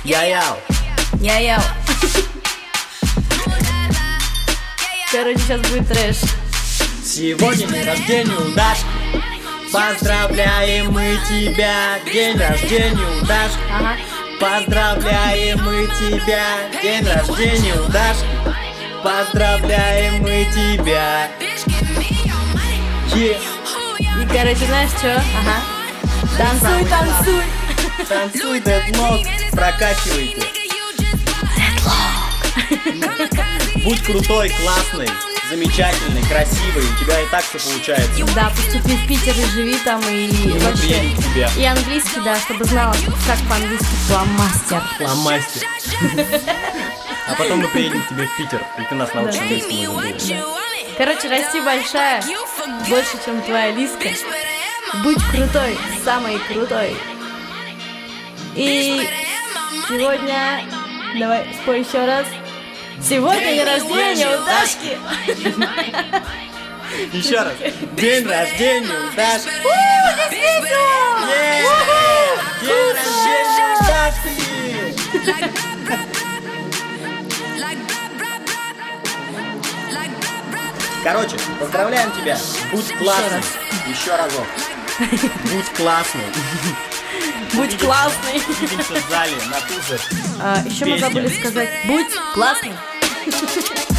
Я-яу. Я-яу. Короче, сейчас будет трэш. Сегодня день рождения у Дашки. Поздравляем мы тебя, день рождения у Дашки. Ага. Поздравляем мы тебя, день рождения у Дашки. Поздравляем мы тебя. И, короче, знаешь что? Ага. Танцуй, танцуй. Танцуй, дедлок, прокачивайте. Будь крутой, классный, замечательный, красивый. У тебя и так все получается. Да, поступи в Питер и живи там, и Мы вообще. приедем к тебе. И английский, да, чтобы знала, как по-английски фломастер. Фломастер. А потом мы приедем к тебе в Питер, и ты нас научишь английскому языку. Короче, расти большая, больше, чем твоя Лизка. Будь крутой, самый крутой. И сегодня, давай, спой еще раз. Сегодня день рождения у Дашки. Еще раз. День рождения у Дашки. Здесь весело! День рождения у Дашки. Короче, поздравляем тебя. Будь классный. Еще разок. Будь классный. Будь классный. Увидимся в зале на тусах. Еще мы Песня. забыли сказать, будь классный.